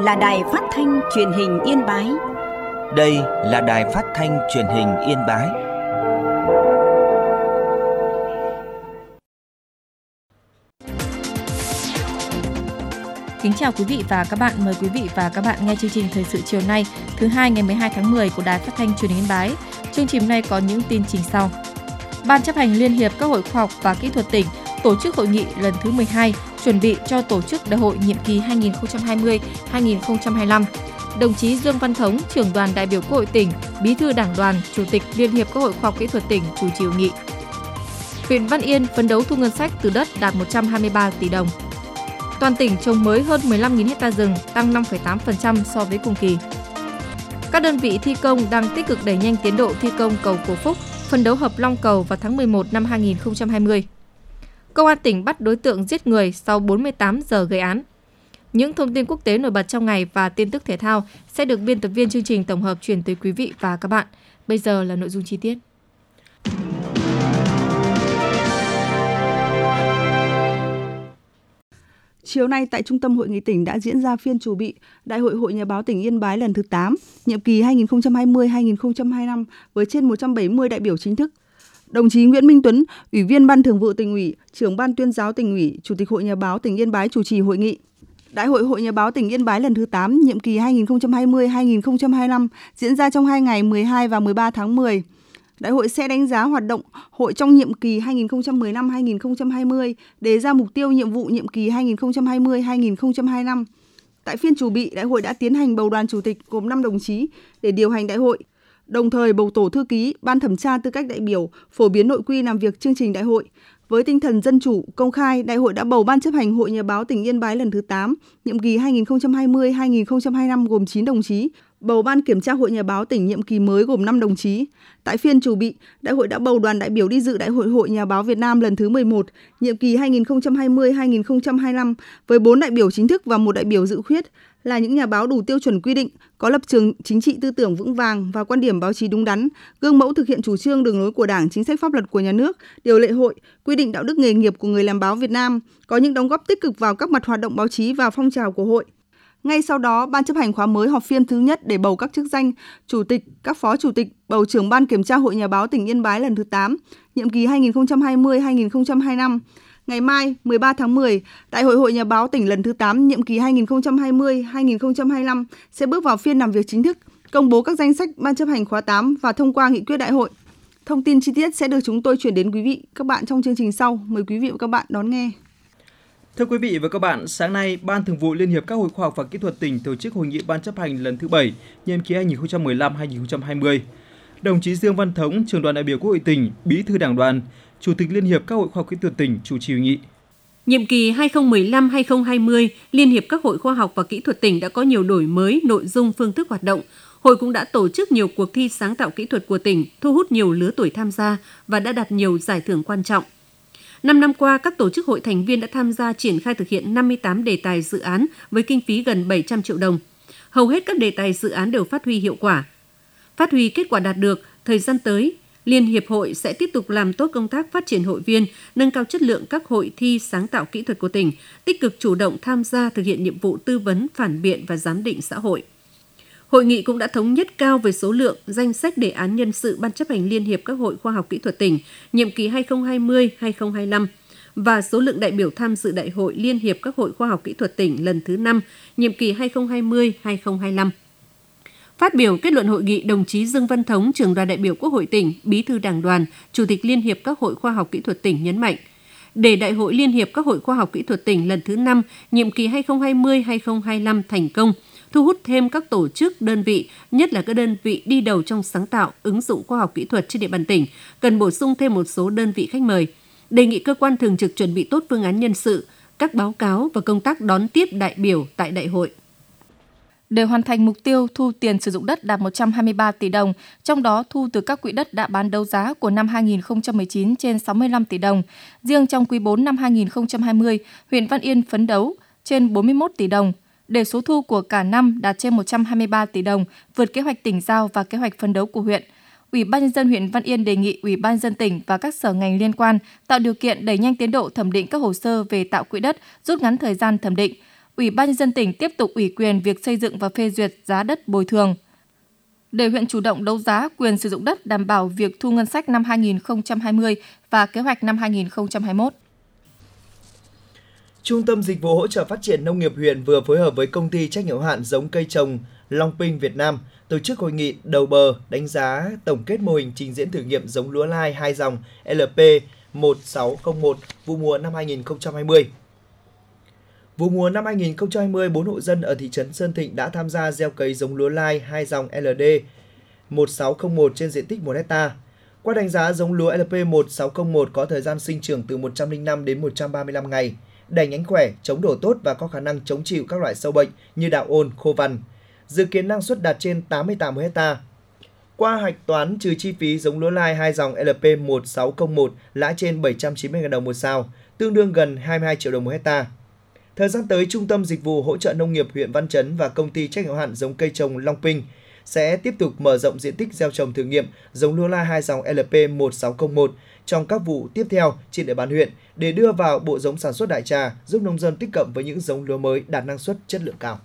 là Đài Phát thanh Truyền hình Yên Bái. Đây là Đài Phát thanh Truyền hình Yên Bái. Kính chào quý vị và các bạn. Mời quý vị và các bạn nghe chương trình Thời sự chiều nay, thứ hai ngày 12 tháng 10 của Đài Phát thanh Truyền hình Yên Bái. Chương trình nay có những tin chính sau. Ban chấp hành Liên hiệp các hội khoa học và kỹ thuật tỉnh tổ chức hội nghị lần thứ 12 chuẩn bị cho tổ chức đại hội nhiệm kỳ 2020-2025. Đồng chí Dương Văn Thống, trưởng đoàn đại biểu Quốc hội tỉnh, Bí thư Đảng đoàn, Chủ tịch Liên hiệp các hội khoa học kỹ thuật tỉnh chủ trì hội nghị. Huyện Văn Yên phấn đấu thu ngân sách từ đất đạt 123 tỷ đồng. Toàn tỉnh trồng mới hơn 15.000 ha rừng, tăng 5,8% so với cùng kỳ. Các đơn vị thi công đang tích cực đẩy nhanh tiến độ thi công cầu Cổ Phúc, phấn đấu hợp long cầu vào tháng 11 năm 2020. Công an tỉnh bắt đối tượng giết người sau 48 giờ gây án. Những thông tin quốc tế nổi bật trong ngày và tin tức thể thao sẽ được biên tập viên chương trình tổng hợp chuyển tới quý vị và các bạn. Bây giờ là nội dung chi tiết. Chiều nay tại Trung tâm Hội nghị tỉnh đã diễn ra phiên chủ bị Đại hội Hội Nhà báo tỉnh Yên Bái lần thứ 8, nhiệm kỳ 2020-2025 với trên 170 đại biểu chính thức. Đồng chí Nguyễn Minh Tuấn, Ủy viên Ban Thường vụ Tỉnh ủy, Trưởng Ban Tuyên giáo Tỉnh ủy, Chủ tịch Hội Nhà báo tỉnh Yên Bái chủ trì hội nghị. Đại hội Hội Nhà báo tỉnh Yên Bái lần thứ 8, nhiệm kỳ 2020-2025 diễn ra trong 2 ngày 12 và 13 tháng 10. Đại hội sẽ đánh giá hoạt động hội trong nhiệm kỳ 2015-2020, đề ra mục tiêu nhiệm vụ nhiệm kỳ 2020-2025. Tại phiên chủ bị, đại hội đã tiến hành bầu đoàn chủ tịch gồm 5 đồng chí để điều hành đại hội, đồng thời bầu tổ thư ký, ban thẩm tra tư cách đại biểu, phổ biến nội quy làm việc chương trình đại hội. Với tinh thần dân chủ, công khai, đại hội đã bầu Ban chấp hành Hội Nhà báo tỉnh Yên Bái lần thứ 8, nhiệm kỳ 2020-2025 gồm 9 đồng chí, bầu Ban kiểm tra Hội Nhà báo tỉnh nhiệm kỳ mới gồm 5 đồng chí. Tại phiên chủ bị, đại hội đã bầu đoàn đại biểu đi dự Đại hội Hội Nhà báo Việt Nam lần thứ 11, nhiệm kỳ 2020-2025 với 4 đại biểu chính thức và 1 đại biểu dự khuyết, là những nhà báo đủ tiêu chuẩn quy định, có lập trường chính trị tư tưởng vững vàng và quan điểm báo chí đúng đắn, gương mẫu thực hiện chủ trương đường lối của Đảng, chính sách pháp luật của nhà nước, điều lệ hội, quy định đạo đức nghề nghiệp của người làm báo Việt Nam, có những đóng góp tích cực vào các mặt hoạt động báo chí và phong trào của hội. Ngay sau đó, Ban chấp hành khóa mới họp phiên thứ nhất để bầu các chức danh chủ tịch, các phó chủ tịch, bầu trưởng Ban kiểm tra Hội Nhà báo tỉnh Yên Bái lần thứ 8, nhiệm kỳ 2020-2025. Ngày mai, 13 tháng 10, Đại hội Hội Nhà báo tỉnh lần thứ 8, nhiệm kỳ 2020-2025 sẽ bước vào phiên làm việc chính thức, công bố các danh sách Ban chấp hành khóa 8 và thông qua nghị quyết đại hội. Thông tin chi tiết sẽ được chúng tôi chuyển đến quý vị, các bạn trong chương trình sau. Mời quý vị và các bạn đón nghe. Thưa quý vị và các bạn, sáng nay, Ban Thường vụ Liên hiệp các hội khoa học và kỹ thuật tỉnh tổ chức hội nghị Ban chấp hành lần thứ 7, nhiệm kỳ 2015-2020. Đồng chí Dương Văn Thống, trưởng đoàn đại biểu Quốc hội tỉnh, Bí thư Đảng đoàn, Chủ tịch Liên hiệp các hội khoa học kỹ thuật tỉnh chủ trì hội nghị. Nhiệm kỳ 2015-2020, Liên hiệp các hội khoa học và kỹ thuật tỉnh đã có nhiều đổi mới nội dung, phương thức hoạt động. Hội cũng đã tổ chức nhiều cuộc thi sáng tạo kỹ thuật của tỉnh, thu hút nhiều lứa tuổi tham gia và đã đạt nhiều giải thưởng quan trọng. 5 năm qua, các tổ chức hội thành viên đã tham gia triển khai thực hiện 58 đề tài dự án với kinh phí gần 700 triệu đồng. Hầu hết các đề tài dự án đều phát huy hiệu quả. Phát huy kết quả đạt được, thời gian tới, Liên hiệp hội sẽ tiếp tục làm tốt công tác phát triển hội viên, nâng cao chất lượng các hội thi sáng tạo kỹ thuật của tỉnh, tích cực chủ động tham gia thực hiện nhiệm vụ tư vấn, phản biện và giám định xã hội. Hội nghị cũng đã thống nhất cao về số lượng, danh sách đề án nhân sự Ban chấp hành Liên hiệp các hội khoa học kỹ thuật tỉnh, nhiệm kỳ 2020-2025 và số lượng đại biểu tham dự Đại hội Liên hiệp các hội khoa học kỹ thuật tỉnh lần thứ 5, nhiệm kỳ 2020-2025. Phát biểu kết luận hội nghị, đồng chí Dương Văn Thống, trưởng đoàn đại biểu Quốc hội tỉnh, Bí thư Đảng đoàn, Chủ tịch Liên hiệp các hội khoa học kỹ thuật tỉnh nhấn mạnh, để Đại hội Liên hiệp các hội khoa học kỹ thuật tỉnh lần thứ 5, nhiệm kỳ 2020-2025 thành công, thu hút thêm các tổ chức, đơn vị, nhất là các đơn vị đi đầu trong sáng tạo, ứng dụng khoa học kỹ thuật trên địa bàn tỉnh, cần bổ sung thêm một số đơn vị khách mời. Đề nghị cơ quan thường trực chuẩn bị tốt phương án nhân sự, các báo cáo và công tác đón tiếp đại biểu tại đại hội. Để hoàn thành mục tiêu thu tiền sử dụng đất đạt 123 tỷ đồng, trong đó thu từ các quỹ đất đã bán đấu giá của năm 2019 trên 65 tỷ đồng. Riêng trong quý 4 năm 2020, huyện Văn Yên phấn đấu trên 41 tỷ đồng. Để số thu của cả năm đạt trên 123 tỷ đồng, vượt kế hoạch tỉnh giao và kế hoạch phấn đấu của huyện. Ủy ban nhân dân huyện Văn Yên đề nghị Ủy ban nhân dân tỉnh và các sở ngành liên quan tạo điều kiện đẩy nhanh tiến độ thẩm định các hồ sơ về tạo quỹ đất, rút ngắn thời gian thẩm định. Ủy ban nhân dân tỉnh tiếp tục ủy quyền việc xây dựng và phê duyệt giá đất bồi thường. Để huyện chủ động đấu giá quyền sử dụng đất đảm bảo việc thu ngân sách năm 2020 và kế hoạch năm 2021. Trung tâm Dịch vụ Hỗ trợ Phát triển Nông nghiệp huyện vừa phối hợp với Công ty Trách nhiệm hữu hạn Giống cây trồng Long Pinh Việt Nam tổ chức hội nghị đầu bờ đánh giá tổng kết mô hình trình diễn thử nghiệm giống lúa lai 2 dòng LP 1601 vụ mùa năm 2020. Vụ mùa năm 2020, 4 hộ dân ở thị trấn Sơn Thịnh đã tham gia gieo cấy giống lúa lai 2 dòng LD 1601 trên diện tích 1 hectare. Qua đánh giá, giống lúa LP 1601 có thời gian sinh trưởng từ 105 đến 135 ngày, đẻ nhánh khỏe, chống đổ tốt và có khả năng chống chịu các loại sâu bệnh như đạo ôn, khô vằn. Dự kiến năng suất đạt trên 80 tạ một hectare. Qua hạch toán trừ chi phí, giống lúa lai 2 dòng LP 1601 lãi trên 790.000 đồng một sào, tương đương gần 22 triệu đồng một hectare. Thời gian tới, Trung tâm Dịch vụ Hỗ trợ Nông nghiệp huyện Văn Chấn và Công ty Trách nhiệm hữu hạn Giống cây trồng Long Pinh sẽ tiếp tục mở rộng diện tích gieo trồng thử nghiệm giống lúa lai 2 dòng LP 1601 trong các vụ tiếp theo trên địa bàn huyện để đưa vào bộ giống sản xuất đại trà, giúp nông dân tiếp cận với những giống lúa mới đạt năng suất chất lượng cao.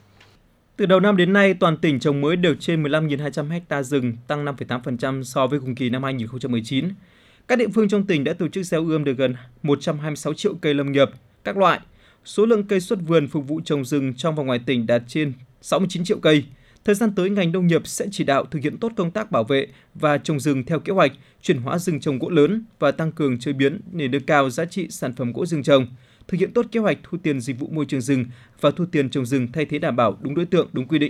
Từ đầu năm đến nay, toàn tỉnh trồng mới được trên 15.200 ha rừng, tăng 5,8% so với cùng kỳ năm 2019. Các địa phương trong tỉnh đã tổ chức gieo ươm được gần 126 triệu cây lâm nghiệp các loại. Số lượng cây xuất vườn phục vụ trồng rừng trong và ngoài tỉnh đạt trên 69 triệu cây. Thời gian tới, ngành nông nghiệp sẽ chỉ đạo thực hiện tốt công tác bảo vệ và trồng rừng theo kế hoạch, chuyển hóa rừng trồng gỗ lớn và tăng cường chế biến để nâng cao giá trị sản phẩm gỗ rừng trồng, thực hiện tốt kế hoạch thu tiền dịch vụ môi trường rừng và thu tiền trồng rừng thay thế đảm bảo đúng đối tượng, đúng quy định.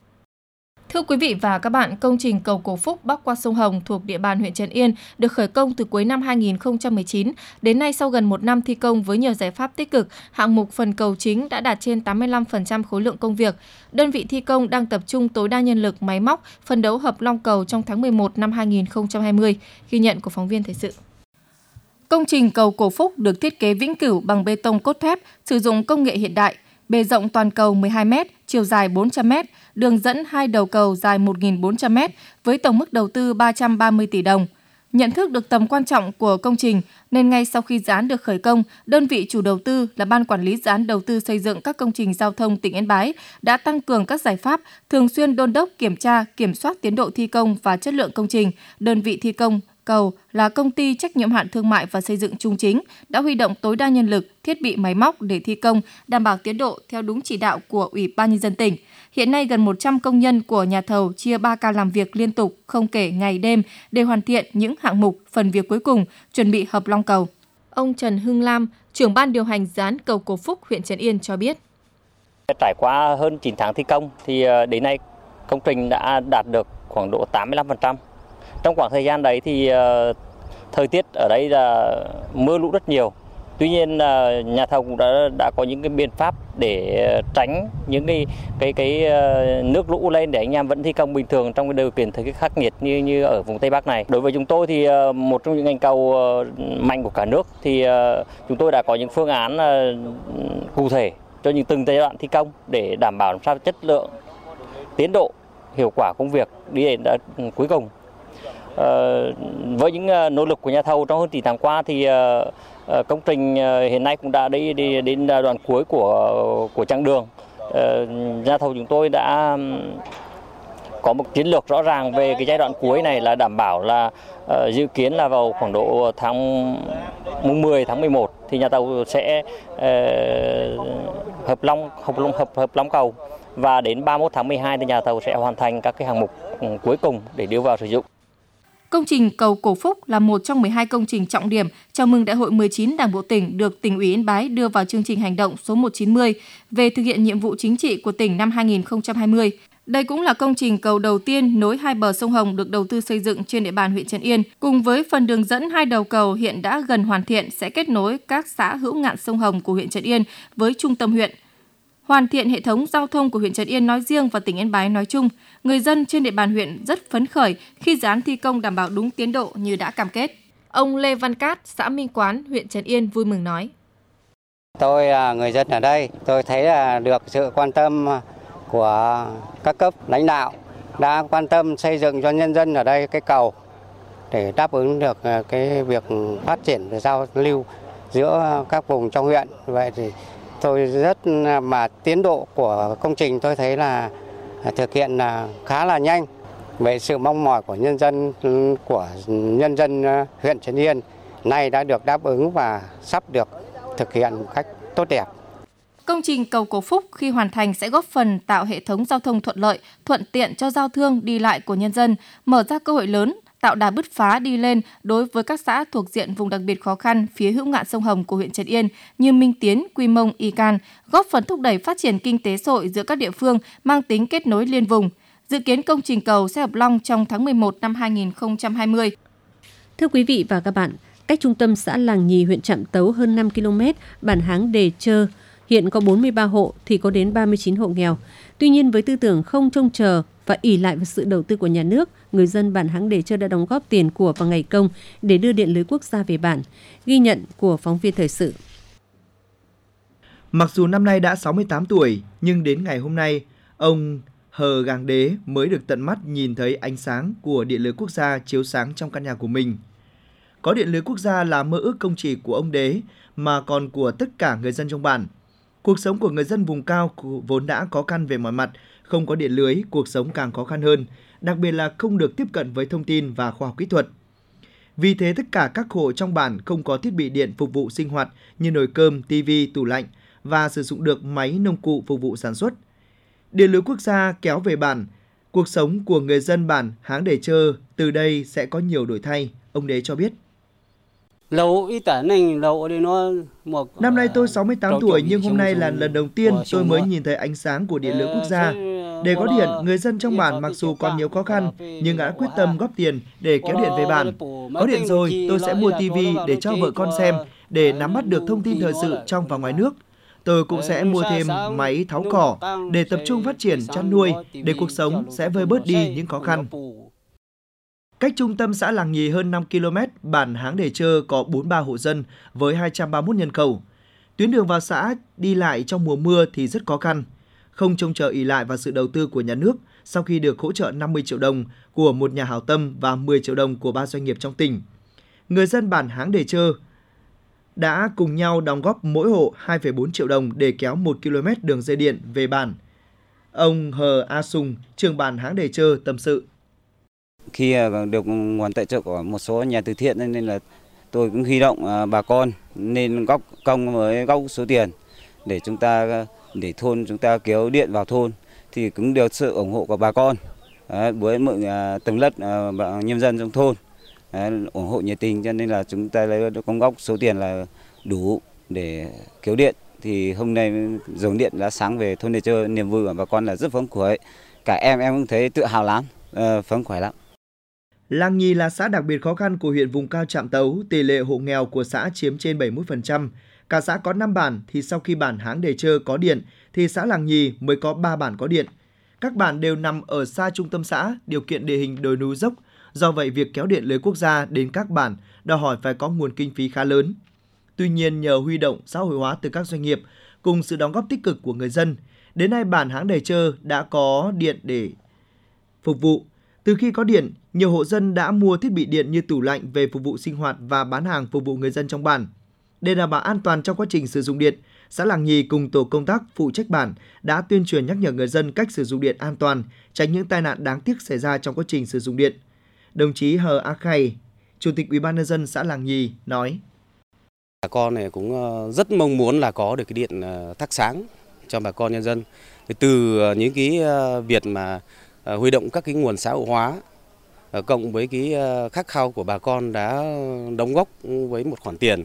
Thưa quý vị và các bạn, công trình cầu Cổ Phúc bắc qua sông Hồng thuộc địa bàn huyện Trấn Yên được khởi công từ cuối năm 2019. Đến nay, sau gần 1 năm thi công với nhiều giải pháp tích cực, hạng mục phần cầu chính đã đạt trên 85% khối lượng công việc. Đơn vị thi công đang tập trung tối đa nhân lực, máy móc, phấn đấu hợp long cầu trong tháng 11 năm 2020. Ghi nhận của phóng viên thời sự. Công trình cầu Cổ Phúc được thiết kế vĩnh cửu bằng bê tông cốt thép, sử dụng công nghệ hiện đại. Bề rộng toàn cầu 12 m, chiều dài 400 m, đường dẫn 2 đầu cầu dài 1.400 m với tổng mức đầu tư 330 tỷ đồng. Nhận thức được tầm quan trọng của công trình nên ngay sau khi dự án được khởi công, đơn vị chủ đầu tư là Ban Quản lý Dự án Đầu tư xây dựng các công trình giao thông tỉnh Yên Bái đã tăng cường các giải pháp, thường xuyên đôn đốc kiểm tra, kiểm soát tiến độ thi công và chất lượng công trình. Đơn vị thi công cầu là Công ty Trách nhiệm hữu hạn Thương mại và Xây dựng Trung Chính đã huy động tối đa nhân lực, thiết bị máy móc để thi công, đảm bảo tiến độ theo đúng chỉ đạo của Ủy ban nhân dân tỉnh. Hiện nay gần 100 công nhân của nhà thầu chia 3 ca làm việc liên tục không kể ngày đêm để hoàn thiện những hạng mục, phần việc cuối cùng, chuẩn bị hợp long cầu. Ông Trần Hưng Lam, trưởng ban điều hành dự án cầu Cổ Phúc huyện Trấn Yên cho biết. Trải qua hơn 9 tháng thi công thì đến nay công trình đã đạt được khoảng độ 85%. Trong khoảng thời gian đấy thì thời tiết ở đây là mưa lũ rất nhiều. Tuy nhiên nhà thầu cũng đã có những cái biện pháp để tránh những cái nước lũ lên để anh em vẫn thi công bình thường trong cái điều kiện thời tiết khắc nghiệt như ở vùng Tây Bắc này. Đối với chúng tôi thì một trong những ngành cầu mạnh của cả nước thì chúng tôi đã có những phương án cụ thể cho những từng giai đoạn thi công để đảm bảo làm sao chất lượng, tiến độ, hiệu quả công việc đi đến cuối cùng. Với những nỗ lực của nhà thầu trong hơn 9 tháng qua thì công trình hiện nay cũng đã đi đến đoạn cuối của chặng đường. Nhà thầu chúng tôi đã có một chiến lược rõ ràng về cái giai đoạn cuối này là đảm bảo là dự kiến là vào khoảng độ mùng 10 tháng 11 thì nhà thầu sẽ hợp long cầu và đến 31 tháng 12 thì nhà thầu sẽ hoàn thành các cái hạng mục cuối cùng để đưa vào sử dụng. Công trình cầu Cổ Phúc là một trong 12 công trình trọng điểm chào mừng Đại hội 19 Đảng bộ tỉnh được Tỉnh ủy Yên Bái đưa vào chương trình hành động số 190 về thực hiện nhiệm vụ chính trị của tỉnh năm 2020. Đây cũng là công trình cầu đầu tiên nối hai bờ sông Hồng được đầu tư xây dựng trên địa bàn huyện Trấn Yên. Cùng với phần đường dẫn hai đầu cầu hiện đã gần hoàn thiện sẽ kết nối các xã hữu ngạn sông Hồng của huyện Trấn Yên với trung tâm huyện. Hoàn thiện hệ thống giao thông của huyện Trấn Yên nói riêng và tỉnh Yên Bái nói chung, người dân trên địa bàn huyện rất phấn khởi khi dự án thi công đảm bảo đúng tiến độ như đã cam kết. Ông Lê Văn Cát, xã Minh Quán, huyện Trấn Yên vui mừng nói. Tôi là người dân ở đây, tôi thấy là được sự quan tâm của các cấp lãnh đạo đã quan tâm xây dựng cho nhân dân ở đây cái cầu để đáp ứng được cái việc phát triển về giao lưu giữa các vùng trong huyện. Vậy thì Tôi mà tiến độ của công trình tôi thấy là thực hiện khá là nhanh. Về sự mong mỏi của nhân dân huyện Trấn Yên nay đã được đáp ứng và sắp được thực hiện một cách tốt đẹp. Công trình cầu Cổ Phúc khi hoàn thành sẽ góp phần tạo hệ thống giao thông thuận lợi, thuận tiện cho giao thương đi lại của nhân dân, mở ra cơ hội lớn, tạo đà bứt phá đi lên đối với các xã thuộc diện vùng đặc biệt khó khăn phía hữu ngạn sông Hồng của huyện Trấn Yên như Minh Tiến, Quy Mông, Y Can, góp phần thúc đẩy phát triển kinh tế xã hội giữa các địa phương mang tính kết nối liên vùng. Dự kiến công trình cầu sẽ hợp long trong tháng 11 năm 2020. Thưa quý vị và các bạn, cách trung tâm xã Làng Nhì, huyện Trạm Tấu hơn 5 km, bản Háng Đề Chơ, hiện có 43 hộ thì có đến 39 hộ nghèo. Tuy nhiên với tư tưởng không trông chờ và ỷ lại vào sự đầu tư của nhà nước, người dân bản Háng Đề Chơ đã đóng góp tiền của và ngày công để đưa điện lưới quốc gia về bản. Ghi nhận của phóng viên thời sự. Mặc dù năm nay đã 68 tuổi, nhưng đến ngày hôm nay, ông Hờ Gàng Đế mới được tận mắt nhìn thấy ánh sáng của điện lưới quốc gia chiếu sáng trong căn nhà của mình. Có điện lưới quốc gia là mơ ước không chỉ của ông Đế mà còn của tất cả người dân trong bản. Cuộc sống của người dân vùng cao vốn đã khó khăn về mọi mặt, không có điện lưới, cuộc sống càng khó khăn hơn, đặc biệt là không được tiếp cận với thông tin và khoa học kỹ thuật. Vì thế tất cả các hộ trong bản không có thiết bị điện phục vụ sinh hoạt như nồi cơm, tivi, tủ lạnh và sử dụng được máy nông cụ phục vụ sản xuất. Điện lưới quốc gia kéo về bản, cuộc sống của người dân bản Háng Đề Chơ từ đây sẽ có nhiều đổi thay, ông Đế cho biết. Năm nay tôi 68 tuổi nhưng hôm nay là lần đầu tiên tôi mới nhìn thấy ánh sáng của điện lưới quốc gia. Để có điện, người dân trong bản mặc dù còn nhiều khó khăn nhưng đã quyết tâm góp tiền để kéo điện về bản. Có điện rồi, tôi sẽ mua tivi để cho vợ con xem để nắm bắt được thông tin thời sự trong và ngoài nước. Tôi cũng sẽ mua thêm máy tháo cỏ để tập trung phát triển chăn nuôi để cuộc sống sẽ vơi bớt đi những khó khăn. Cách trung tâm xã Làng Nhì hơn 5 km, bản Háng Đề Chơ có 43 hộ dân với 231 nhân khẩu. Tuyến đường vào xã đi lại trong mùa mưa thì rất khó khăn. Không trông chờ ỷ lại vào sự đầu tư của nhà nước sau khi được hỗ trợ 50 triệu đồng của một nhà hảo tâm và 10 triệu đồng của 3 doanh nghiệp trong tỉnh. Người dân bản Háng Đề Chơ đã cùng nhau đóng góp mỗi hộ 2,4 triệu đồng để kéo 1 km đường dây điện về bản. Ông Hờ A Sùng, trưởng bản Háng Đề Chơ tâm sự. Khi được nguồn tài trợ của một số nhà từ thiện nên là tôi cũng huy động bà con nên góp công với góp số tiền để thôn chúng ta kéo điện vào thôn thì cũng được sự ủng hộ của bà con với mọi tầng lớp nhân dân trong thôn ủng hộ nhiệt tình cho nên là chúng ta lấy đóng góp số tiền là đủ để kéo điện. Thì hôm nay dòng điện đã sáng về thôn Đề Chơ, niềm vui của bà con là rất phấn khởi. Cả em cũng thấy tự hào lắm, phấn khởi lắm. Làng Nhì là xã đặc biệt khó khăn của huyện vùng cao Trạm Tấu, tỷ lệ hộ nghèo của xã chiếm trên 71%. Cả xã có 5 bản thì sau khi bản Háng Đề Chơ có điện thì xã Làng Nhì mới có 3 bản có điện. Các bản đều nằm ở xa trung tâm xã, điều kiện địa hình đồi núi dốc. Do vậy việc kéo điện lưới quốc gia đến các bản đòi hỏi phải có nguồn kinh phí khá lớn. Tuy nhiên nhờ huy động xã hội hóa từ các doanh nghiệp cùng sự đóng góp tích cực của người dân, đến nay bản Háng Đề Chơ đã có điện để phục vụ. Từ khi có điện, nhiều hộ dân đã mua thiết bị điện như tủ lạnh về phục vụ sinh hoạt và bán hàng phục vụ người dân trong bản. Để đảm bảo an toàn trong quá trình sử dụng điện, xã Làng Nhì cùng tổ công tác phụ trách bản đã tuyên truyền nhắc nhở người dân cách sử dụng điện an toàn, tránh những tai nạn đáng tiếc xảy ra trong quá trình sử dụng điện. Đồng chí Hờ A Khay, Chủ tịch Ủy ban nhân dân xã Làng Nhì nói: Bà con này cũng rất mong muốn là có được cái điện thắp sáng cho bà con nhân dân. Từ những cái việc mà huy động các cái nguồn xã hội hóa cộng với cái khát khao của bà con đã đóng góp với một khoản tiền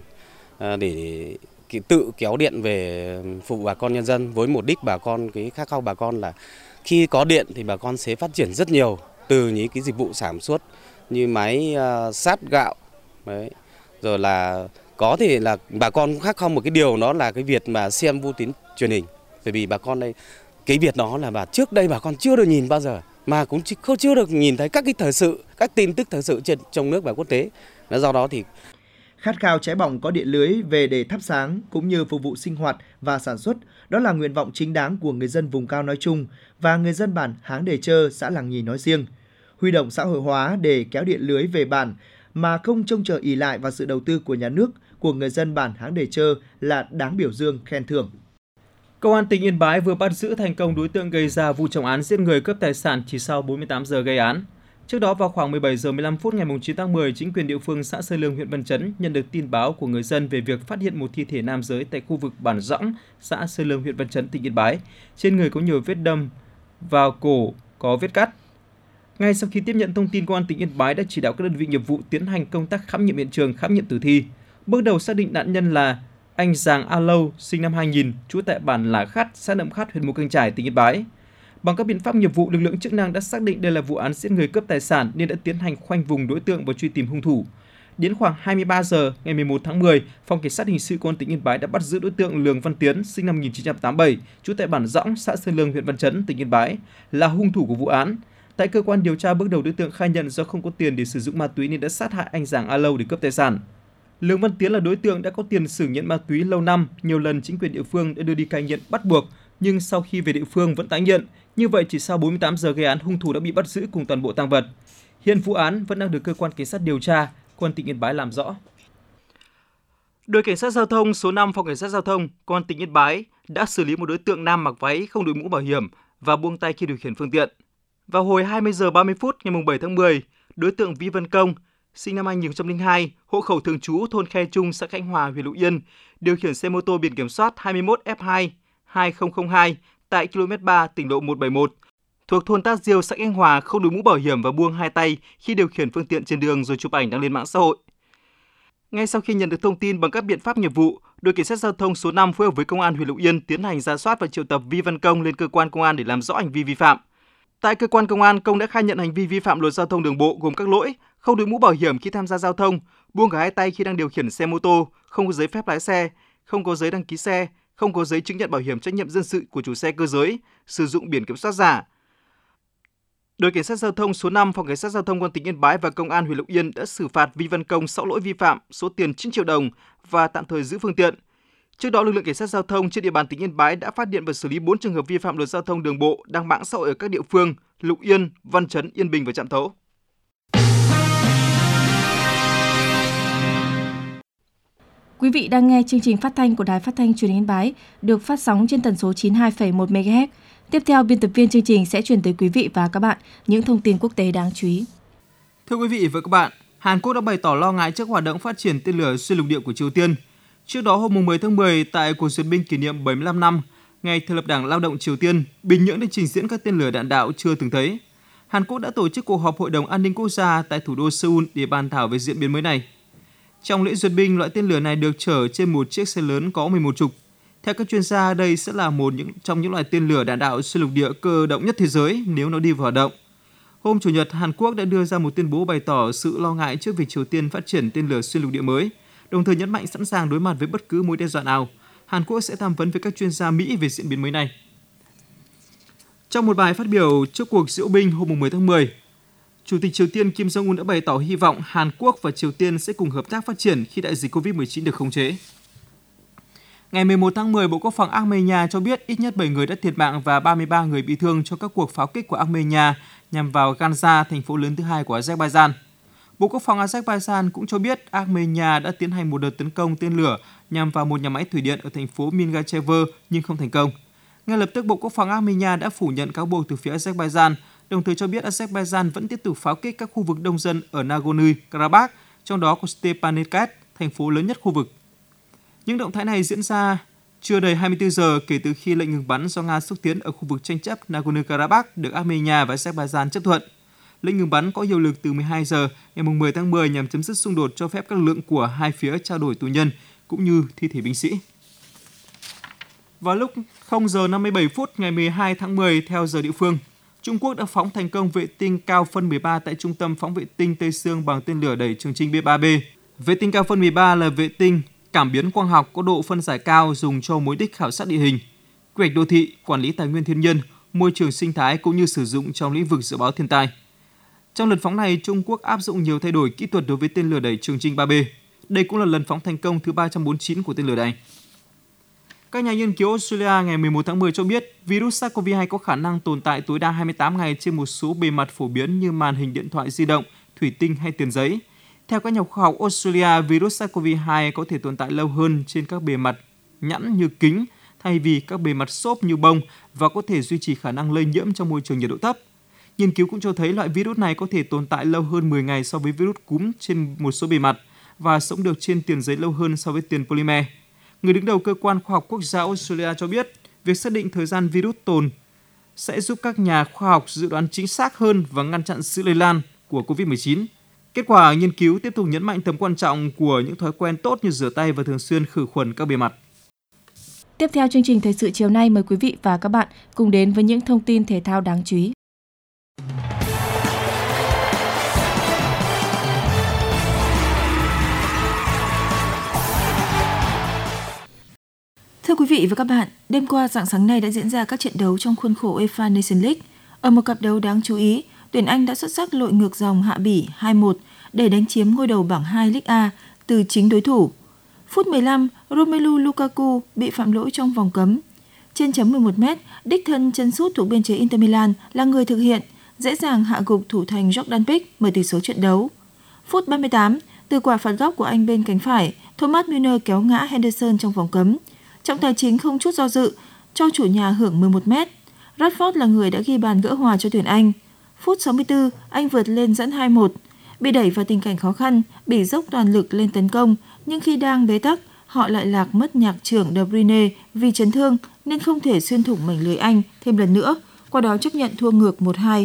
để tự kéo điện về phục vụ bà con nhân dân với mục đích bà con cái khát khao bà con là khi có điện thì bà con sẽ phát triển rất nhiều từ những cái dịch vụ sản xuất như máy sát gạo đấy, rồi là có thể là bà con cũng khát khao một cái điều đó là cái việc mà xem vô tuyến truyền hình, bởi vì bà con đây cái việc đó là trước đây bà con chưa được nhìn bao giờ mà cũng chưa được nhìn thấy các cái thời sự, các tin tức thời sự trên trong nước và quốc tế. Do đó thì khát khao cháy bỏng có điện lưới về để thắp sáng cũng như phục vụ sinh hoạt và sản xuất, đó là nguyện vọng chính đáng của người dân vùng cao nói chung và người dân bản Háng Đề Chơ, xã Làng Nhì nói riêng. Huy động xã hội hóa để kéo điện lưới về bản mà không trông chờ ỷ lại vào sự đầu tư của nhà nước, của người dân bản Háng Đề Chơ là đáng biểu dương khen thưởng. Công an tỉnh Yên Bái vừa bắt giữ thành công đối tượng gây ra vụ trọng án giết người cướp tài sản chỉ sau 48 giờ gây án. Trước đó vào khoảng 17 giờ 15 phút ngày 9 tháng 10, chính quyền địa phương xã Sơn Lương, huyện Văn Chấn nhận được tin báo của người dân về việc phát hiện một thi thể nam giới tại khu vực bản Dõng, xã Sơn Lương, huyện Văn Chấn, tỉnh Yên Bái. Trên người có nhiều vết đâm, vào cổ có vết cắt. Ngay sau khi tiếp nhận thông tin, Công an tỉnh Yên Bái đã chỉ đạo các đơn vị nghiệp vụ tiến hành công tác khám nghiệm hiện trường, khám nghiệm tử thi. Bước đầu xác định nạn nhân là anh Giàng A Lâu, sinh năm 2000, trú tại bản Lã Khắt, xã Nậm Khắt, huyện Mù Cang Chải, tỉnh Yên Bái. Bằng các biện pháp nghiệp vụ, lực lượng chức năng đã xác định đây là vụ án giết người cướp tài sản nên đã tiến hành khoanh vùng đối tượng và truy tìm hung thủ. Đến khoảng 23 giờ ngày 11 tháng 10, Phòng Cảnh sát Hình sự Công an tỉnh Yên Bái đã bắt giữ đối tượng Lường Văn Tiến, sinh năm 1987, trú tại bản Dõng, xã Sơn Lương, huyện Văn Chấn, tỉnh Yên Bái, là hung thủ của vụ án. Tại cơ quan điều tra, bước đầu đối tượng khai nhận do không có tiền để sử dụng ma túy nên đã sát hại anh Giàng A Lâu để cướp tài sản. Lường Văn Tiến là đối tượng đã có tiền sử nghiện ma túy lâu năm, nhiều lần chính quyền địa phương đã đưa đi cai nghiện bắt buộc, nhưng sau khi về địa phương vẫn tái nghiện. Như vậy, chỉ sau 48 giờ gây án, hung thủ đã bị bắt giữ cùng toàn bộ tang vật. Hiện vụ án vẫn đang được cơ quan cảnh sát điều tra, Công an tỉnh Yên Bái làm rõ. Đội cảnh sát giao thông số 5 Phòng Cảnh sát Giao thông Công an tỉnh Yên Bái đã xử lý một đối tượng nam mặc váy không đội mũ bảo hiểm và buông tay khi điều khiển phương tiện. Vào hồi 20 giờ 30 phút ngày 7 tháng 10, đối tượng Vi Văn Công, sinh năm 2002, hộ khẩu thường trú thôn Khe Trung, xã Khánh Hòa, huyện Lục Yên, điều khiển xe mô tô biển kiểm soát 21 F2 2002 tại km 3 tỉnh lộ 171 thuộc thôn Tát Diêu, xã Khánh Hòa không đội mũ bảo hiểm và buông hai tay khi điều khiển phương tiện trên đường rồi chụp ảnh đăng lên mạng xã hội. Ngay sau khi nhận được thông tin, bằng các biện pháp nghiệp vụ, đội cảnh sát giao thông số 5 phối hợp với công an huyện Lục Yên tiến hành rà soát và triệu tập Vi Văn Công lên cơ quan công an để làm rõ hành vi vi phạm. Tại cơ quan công an, Công đã khai nhận hành vi vi phạm luật giao thông đường bộ gồm các lỗi không đội mũ bảo hiểm khi tham gia giao thông, buông cả hai tay khi đang điều khiển xe mô tô, không có giấy phép lái xe, không có giấy đăng ký xe, không có giấy chứng nhận bảo hiểm trách nhiệm dân sự của chủ xe cơ giới, sử dụng biển kiểm soát giả. Đội cảnh sát giao thông số 5 Phòng Cảnh sát Giao thông Công an tỉnh Yên Bái và Công an huyện Lục Yên đã xử phạt Vi Văn Công 6 lỗi vi phạm, số tiền 9 triệu đồng và tạm thời giữ phương tiện. Trước đó, lực lượng cảnh sát giao thông trên địa bàn tỉnh Yên Bái đã phát hiện và xử lý 4 trường hợp vi phạm luật giao thông đường bộ đăng mạng xã hội ở các địa phương Lục Yên, Văn Chấn, Yên Bình và Trạm Tấu. Quý vị đang nghe chương trình phát thanh của Đài Phát thanh Truyền hình Yên Bái được phát sóng trên tần số 92,1 MHz. Tiếp theo, biên tập viên chương trình sẽ chuyển tới quý vị và các bạn những thông tin quốc tế đáng chú ý. Thưa quý vị và các bạn, Hàn Quốc đã bày tỏ lo ngại trước hoạt động phát triển tên lửa xuyên lục địa của Triều Tiên. Trước đó, hôm 10 tháng 10, tại cuộc duyệt binh kỷ niệm 75 năm ngày thành lập Đảng Lao động Triều Tiên, Bình Nhưỡng đã trình diễn các tên lửa đạn đạo chưa từng thấy. Hàn Quốc đã tổ chức cuộc họp Hội đồng An ninh Quốc gia tại thủ đô Seoul để bàn thảo về diễn biến mới này. Trong lễ duyệt binh, loại tên lửa này được chở trên một chiếc xe lớn có 11 trục. Theo các chuyên gia, đây sẽ là một trong những loại tên lửa đạn đạo xuyên lục địa cơ động nhất thế giới nếu nó đi vào hoạt động. Hôm Chủ nhật, Hàn Quốc đã đưa ra một tuyên bố bày tỏ sự lo ngại trước việc Triều Tiên phát triển tên lửa xuyên lục địa mới, đồng thời nhấn mạnh sẵn sàng đối mặt với bất cứ mối đe dọa nào. Hàn Quốc sẽ tham vấn với các chuyên gia Mỹ về diễn biến mới này. Trong một bài phát biểu trước cuộc diễu binh hôm 10 tháng 10, Chủ tịch Triều Tiên Kim Jong-un đã bày tỏ hy vọng Hàn Quốc và Triều Tiên sẽ cùng hợp tác phát triển khi đại dịch COVID-19 được khống chế. Ngày 11 tháng 10, Bộ Quốc phòng Armenia cho biết ít nhất 7 người đã thiệt mạng và 33 người bị thương trong các cuộc pháo kích của Armenia nhằm vào Ganzha, thành phố lớn thứ hai của Azerbaijan. Bộ Quốc phòng Azerbaijan cũng cho biết Armenia đã tiến hành một đợt tấn công tên lửa nhằm vào một nhà máy thủy điện ở thành phố Mingachevo nhưng không thành công. Ngay lập tức, Bộ Quốc phòng Armenia đã phủ nhận cáo buộc từ phía Azerbaijan, đồng thời cho biết Azerbaijan vẫn tiếp tục pháo kích các khu vực đông dân ở Nagorno-Karabakh, trong đó có Stepanakert, thành phố lớn nhất khu vực. Những động thái này diễn ra chưa đầy 24 giờ kể từ khi lệnh ngừng bắn do Nga xúc tiến ở khu vực tranh chấp Nagorno-Karabakh được Armenia và Azerbaijan chấp thuận. Lệnh ngừng bắn có hiệu lực từ 12 giờ ngày 10 tháng 10 nhằm chấm dứt xung đột, cho phép các lực lượng của hai phía trao đổi tù nhân cũng như thi thể binh sĩ. Vào lúc 0 giờ 57 phút ngày 12 tháng 10 theo giờ địa phương, Trung Quốc đã phóng thành công vệ tinh Cao Phân 13 tại trung tâm phóng vệ tinh Tây Sương bằng tên lửa đẩy Trường Chinh B3B. Vệ tinh Cao Phân 13 là vệ tinh cảm biến quang học có độ phân giải cao dùng cho mục đích khảo sát địa hình, quy hoạch đô thị, quản lý tài nguyên thiên nhiên, môi trường sinh thái cũng như sử dụng trong lĩnh vực dự báo thiên tai. Trong lần phóng này, Trung Quốc áp dụng nhiều thay đổi kỹ thuật đối với tên lửa đẩy Trường Chinh 3B. Đây cũng là lần phóng thành công thứ 349 của tên lửa này. Các nhà nghiên cứu Australia ngày 11 tháng 10 cho biết virus SARS-CoV-2 có khả năng tồn tại tối đa 28 ngày trên một số bề mặt phổ biến như màn hình điện thoại di động, thủy tinh hay tiền giấy. Theo các nhà khoa học Australia, virus SARS-CoV-2 có thể tồn tại lâu hơn trên các bề mặt nhẵn như kính, thay vì các bề mặt xốp như bông và có thể duy trì khả năng lây nhiễm trong môi trường nhiệt độ thấp. Nghiên cứu cũng cho thấy loại virus này có thể tồn tại lâu hơn 10 ngày so với virus cúm trên một số bề mặt và sống được trên tiền giấy lâu hơn so với tiền polymer. Người đứng đầu cơ quan khoa học quốc gia Australia cho biết, việc xác định thời gian virus tồn sẽ giúp các nhà khoa học dự đoán chính xác hơn và ngăn chặn sự lây lan của COVID-19. Kết quả nghiên cứu tiếp tục nhấn mạnh tầm quan trọng của những thói quen tốt như rửa tay và thường xuyên khử khuẩn các bề mặt. Tiếp theo chương trình thời sự chiều nay, mời quý vị và các bạn cùng đến với những thông tin thể thao đáng chú ý. Thưa quý vị và các bạn, đêm qua rạng sáng nay đã diễn ra các trận đấu trong khuôn khổ UEFA Nations League. Ở một cặp đấu đáng chú ý, tuyển Anh đã xuất sắc lội ngược dòng hạ Bỉ 2-1 để đánh chiếm ngôi đầu bảng 2 League A từ chính đối thủ. Phút 15, Romelu Lukaku bị phạm lỗi trong vòng cấm. Trên chấm 11m, đích thân chân sút thuộc biên chế Inter Milan là người thực hiện, dễ dàng hạ gục thủ thành Jordan Pick mở tỷ số trận đấu. Phút 38, từ quả phạt góc của Anh bên cánh phải, Thomas Müller kéo ngã Henderson trong vòng cấm. Trọng tài chính không chút do dự, cho chủ nhà hưởng 11m. Rashford là người đã ghi bàn gỡ hòa cho tuyển Anh. Phút 64, Anh vượt lên dẫn 2-1. Bị đẩy vào tình cảnh khó khăn, Bỉ dốc toàn lực lên tấn công, nhưng khi đang bế tắc, họ lại lạc mất nhạc trưởng De Bruyne vì chấn thương nên không thể xuyên thủng mảnh lưới Anh thêm lần nữa, qua đó chấp nhận thua ngược 1-2.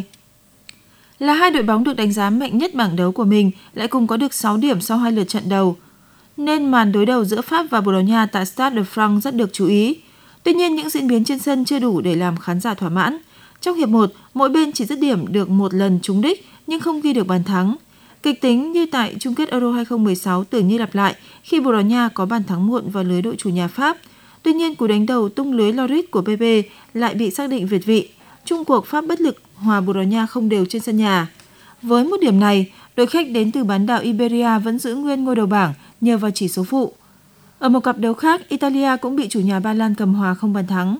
Là hai đội bóng được đánh giá mạnh nhất bảng đấu của mình lại cùng có được 6 điểm sau 2 lượt trận đầu, nên màn đối đầu giữa Pháp và Bồ Đào Nha tại Stade de France rất được chú ý. Tuy nhiên, những diễn biến trên sân chưa đủ để làm khán giả thỏa mãn. Trong hiệp 1, mỗi bên chỉ dứt điểm được một lần trúng đích nhưng không ghi được bàn thắng. Kịch tính như tại chung kết Euro 2016 tưởng như lặp lại khi Bồ Đào Nha có bàn thắng muộn vào lưới đội chủ nhà Pháp. Tuy nhiên, cú đánh đầu tung lưới Lloris của PP lại bị xác định việt vị. Chung cuộc Pháp bất lực hòa Bồ Đào Nha không đều trên sân nhà. Với một điểm này, đội khách đến từ bán đảo Iberia vẫn giữ nguyên ngôi đầu bảng nhờ vào chỉ số phụ. Ở một cặp đấu khác, Italia cũng bị chủ nhà Ba Lan cầm hòa không bàn thắng.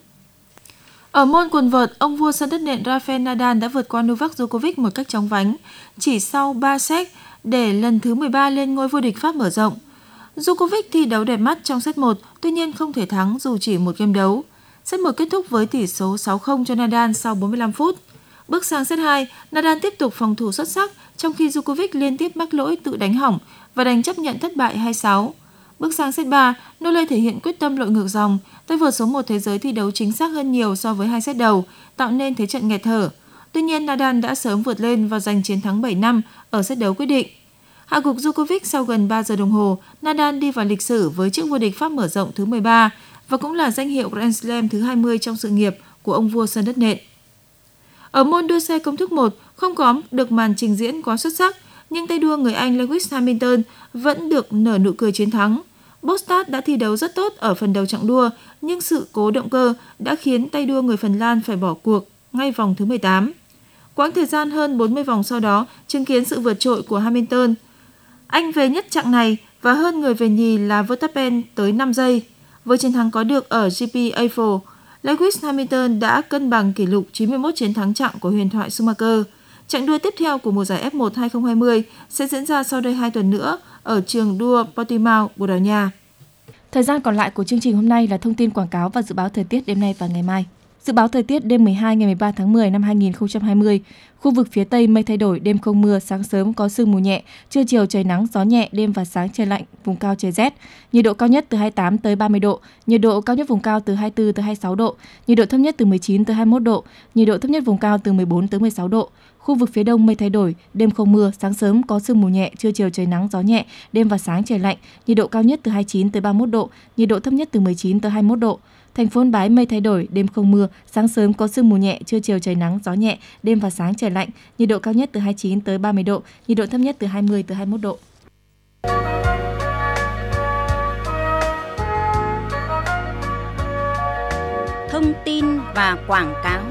Ở môn quần vợt, ông vua sân đất nện Rafael Nadal đã vượt qua Novak Djokovic một cách chóng vánh, chỉ sau 3 set để lần thứ 13 lên ngôi vô địch Pháp mở rộng. Djokovic thi đấu đẹp mắt trong set 1, tuy nhiên không thể thắng dù chỉ một game đấu. Set 1 kết thúc với tỷ số 6-0 cho Nadal sau 45 phút. Bước sang set 2, Nadal tiếp tục phòng thủ xuất sắc, trong khi Djokovic liên tiếp mắc lỗi tự đánh hỏng và đành chấp nhận thất bại 2-6. Bước sang set 3, Nole thể hiện quyết tâm lội ngược dòng, tay vợt số 1 thế giới thi đấu chính xác hơn nhiều so với 2 set đầu, tạo nên thế trận nghẹt thở. Tuy nhiên, Nadal đã sớm vượt lên và giành chiến thắng 7-5 ở set đấu quyết định. Hạ gục Djokovic sau gần 3 giờ đồng hồ, Nadal đi vào lịch sử với chức vô địch Pháp mở rộng thứ 13 và cũng là danh hiệu Grand Slam thứ 20 trong sự nghiệp của ông vua sân đất nện. Ở môn đua xe công thức 1, không có được màn trình diễn quá xuất sắc, nhưng tay đua người Anh Lewis Hamilton vẫn được nở nụ cười chiến thắng. Bottas đã thi đấu rất tốt ở phần đầu chặng đua, nhưng sự cố động cơ đã khiến tay đua người Phần Lan phải bỏ cuộc ngay vòng thứ 18. Quãng thời gian hơn 40 vòng sau đó chứng kiến sự vượt trội của Hamilton. Anh về nhất chặng này và hơn người về nhì là Verstappen tới 5 giây. Với chiến thắng có được ở GP Eiffel, Lewis Hamilton đã cân bằng kỷ lục 91 chiến thắng chặng của huyền thoại Schumacher. Chặng đua tiếp theo của mùa giải F1 2020 sẽ diễn ra sau đây 2 tuần nữa ở trường đua Portimao, Bồ Đào Nha. Thời gian còn lại của chương trình hôm nay là thông tin quảng cáo và dự báo thời tiết đêm nay và ngày mai. Dự báo thời tiết đêm 12 ngày 13 tháng 10 năm 2020, khu vực phía Tây mây thay đổi, đêm không mưa, sáng sớm có sương mù nhẹ, trưa chiều trời nắng, gió nhẹ, đêm và sáng trời lạnh, vùng cao trời rét. Nhiệt độ cao nhất từ 28 tới 30 độ, nhiệt độ cao nhất vùng cao từ 24 tới 26 độ, nhiệt độ thấp nhất từ 19 tới 21 độ, nhiệt độ thấp nhất vùng cao từ 14 tới 16 độ. Khu vực phía Đông mây thay đổi, đêm không mưa, sáng sớm có sương mù nhẹ, trưa chiều trời nắng, gió nhẹ, đêm và sáng trời lạnh, nhiệt độ cao nhất từ 29 tới 31 độ, nhiệt độ thấp nhất từ 19 tới 21 độ. Thành phố Yên Bái mây thay đổi, đêm không mưa, sáng sớm có sương mù nhẹ, trưa chiều trời nắng, gió nhẹ, đêm và sáng trời lạnh, nhiệt độ cao nhất từ 29 tới 30 độ, nhiệt độ thấp nhất từ 20 tới 21 độ. Thông tin và quảng cáo.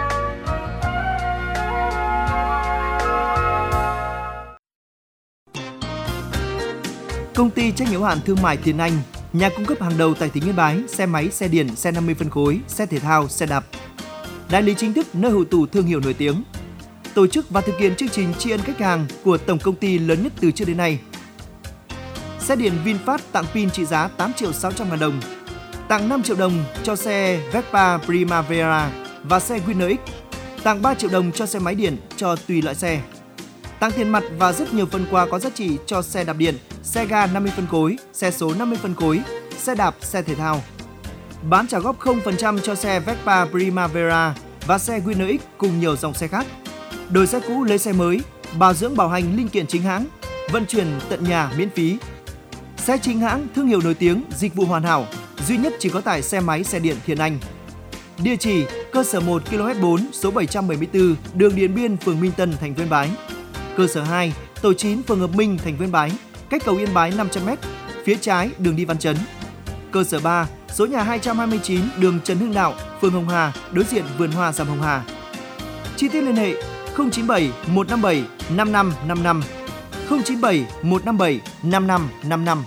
Công ty trách nhiệm hữu hạn thương mại Tiến Anh, nhà cung cấp hàng đầu tại tỉnh Yên Bái, xe máy, xe điện, xe 50 phân khối, xe thể thao, xe đạp. Đại lý chính thức nơi hội tụ thương hiệu nổi tiếng. Tổ chức và thực hiện chương trình tri ân khách hàng của tổng công ty lớn nhất từ trước đến nay. Xe điện VinFast tặng pin trị giá 8.600.000 đồng. tặng 5 triệu đồng cho xe Vespa Primavera và xe Winner X, tặng 3 triệu đồng cho xe máy điện cho tùy loại xe, tặng tiền mặt và rất nhiều phần quà có giá trị cho xe đạp điện, xe ga 50 phân khối, xe số 50 phân khối, xe đạp, xe thể thao. Bán trả góp 0% cho xe Vespa Primavera và xe Winner X cùng nhiều dòng xe khác. Đổi xe cũ lấy xe mới, bảo dưỡng bảo hành linh kiện chính hãng, vận chuyển tận nhà miễn phí. Xe chính hãng, thương hiệu nổi tiếng, dịch vụ hoàn hảo, duy nhất chỉ có tại xe máy xe điện Thiên Anh. Địa chỉ: cơ sở 1 km 4 số 774, đường Điện Biên, phường Minh Tân, thành phố Yên Bái. Cơ sở 2, tổ 9, phường Hợp Minh, thành phố Yên Bái, cách cầu Yên Bái 500m, phía trái đường đi Văn Chấn. Cơ sở 3, số nhà 229, đường Trần Hưng Đạo, phường Hồng Hà, đối diện vườn hoa Dằm Hồng Hà. Chi tiết liên hệ 097 157 5555, 097 157 5555.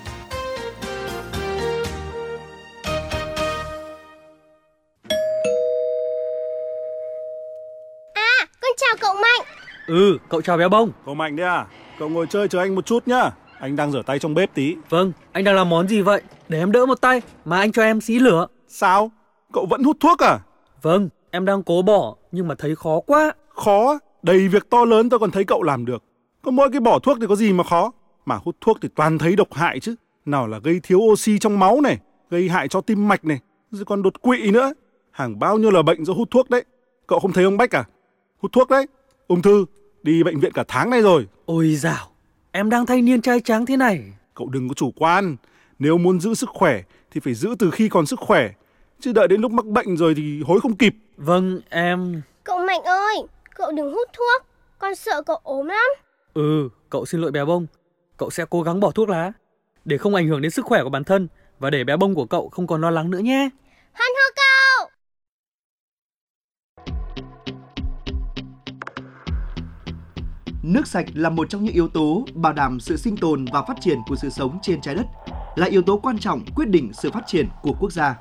Con chào cậu Mạnh. Cậu chào Béo Bông. Cậu Mạnh đấy à? Cậu ngồi chơi chờ anh một chút nhá. Anh đang rửa tay trong bếp tí. Vâng, anh đang làm món gì vậy? Để em đỡ một tay, mà anh cho em xí lửa. Sao? Cậu vẫn hút thuốc à? Vâng, em đang cố bỏ, nhưng mà thấy khó quá. Khó? Đầy việc to lớn tôi còn thấy cậu làm được. Có mỗi cái bỏ thuốc thì có gì mà khó. Mà hút thuốc thì toàn thấy độc hại chứ. Nào là gây thiếu oxy trong máu này, gây hại cho tim mạch này, rồi còn đột quỵ nữa. Hàng bao nhiêu là bệnh do hút thuốc đấy. Cậu không thấy ông Bách à? Hút thuốc đấy, ung thư, đi bệnh viện cả tháng nay rồi. Ôi dào, em đang thanh niên trai tráng thế này. Cậu đừng có chủ quan. Nếu muốn giữ sức khỏe thì phải giữ từ khi còn sức khỏe, chứ đợi đến lúc mắc bệnh rồi thì hối không kịp. Vâng, em... Cậu Mạnh ơi, cậu đừng hút thuốc, con sợ cậu ốm lắm. Cậu xin lỗi Béo Bông. Cậu sẽ cố gắng bỏ thuốc lá, để không ảnh hưởng đến sức khỏe của bản thân, và để Béo Bông của cậu không còn lo lắng nữa nhé. Hân hô cậu! Nước sạch là một trong những yếu tố bảo đảm sự sinh tồn và phát triển của sự sống trên trái đất, là yếu tố quan trọng quyết định sự phát triển của quốc gia.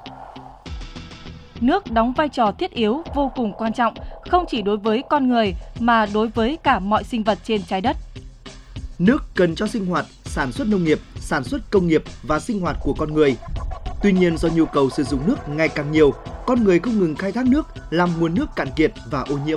Nước đóng vai trò thiết yếu vô cùng quan trọng, không chỉ đối với con người mà đối với cả mọi sinh vật trên trái đất. Nước cần cho sinh hoạt, sản xuất nông nghiệp, sản xuất công nghiệp và sinh hoạt của con người. Tuy nhiên, do nhu cầu sử dụng nước ngày càng nhiều, con người không ngừng khai thác nước, làm nguồn nước cạn kiệt và ô nhiễm.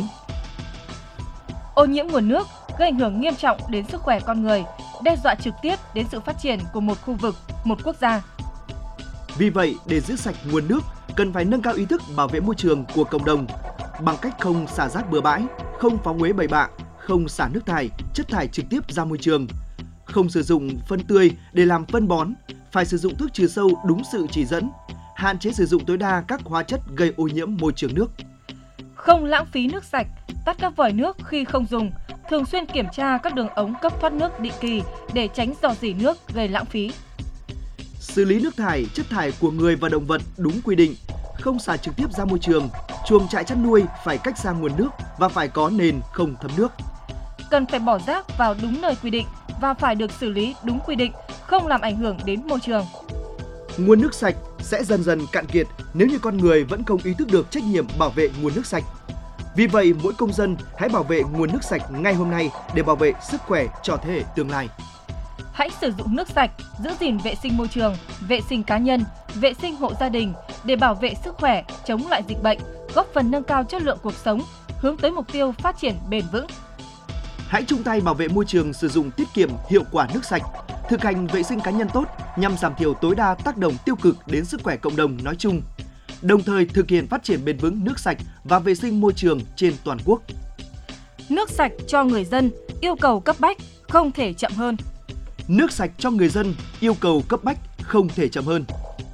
Ô nhiễm nguồn nước gây ảnh hưởng nghiêm trọng đến sức khỏe con người, đe dọa trực tiếp đến sự phát triển của một khu vực, một quốc gia. Vì vậy, để giữ sạch nguồn nước, cần phải nâng cao ý thức bảo vệ môi trường của cộng đồng bằng cách không xả rác bừa bãi, không phóng uế bậy bạ, không xả nước thải, chất thải trực tiếp ra môi trường, không sử dụng phân tươi để làm phân bón, phải sử dụng thuốc trừ sâu đúng sự chỉ dẫn, hạn chế sử dụng tối đa các hóa chất gây ô nhiễm môi trường nước. Không lãng phí nước sạch, tắt các vòi nước khi không dùng, thường xuyên kiểm tra các đường ống cấp thoát nước định kỳ để tránh rò rỉ nước gây lãng phí. Xử lý nước thải, chất thải của người và động vật đúng quy định, không xả trực tiếp ra môi trường. Chuồng trại chăn nuôi phải cách xa nguồn nước và phải có nền không thấm nước. Cần phải bỏ rác vào đúng nơi quy định và phải được xử lý đúng quy định, không làm ảnh hưởng đến môi trường. Nguồn nước sạch sẽ dần dần cạn kiệt nếu như con người vẫn không ý thức được trách nhiệm bảo vệ nguồn nước sạch. Vì vậy, mỗi công dân hãy bảo vệ nguồn nước sạch ngay hôm nay để bảo vệ sức khỏe cho thế hệ tương lai. Hãy sử dụng nước sạch, giữ gìn vệ sinh môi trường, vệ sinh cá nhân, vệ sinh hộ gia đình để bảo vệ sức khỏe, chống lại dịch bệnh, góp phần nâng cao chất lượng cuộc sống, hướng tới mục tiêu phát triển bền vững. Hãy chung tay bảo vệ môi trường, sử dụng tiết kiệm hiệu quả nước sạch, thực hành vệ sinh cá nhân tốt nhằm giảm thiểu tối đa tác động tiêu cực đến sức khỏe cộng đồng nói chung, đồng thời thực hiện phát triển bền vững nước sạch và vệ sinh môi trường trên toàn quốc. Nước sạch cho người dân, yêu cầu cấp bách, không thể chậm hơn. Nước sạch cho người dân, yêu cầu cấp bách, không thể chậm hơn.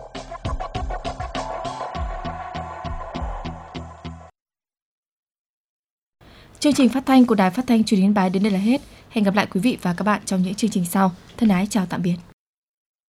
Chương trình phát thanh của Đài Phát thanh Truyền hình Yên Bái đến đây là hết. Hẹn gặp lại quý vị và các bạn trong những chương trình sau. Thân ái chào tạm biệt.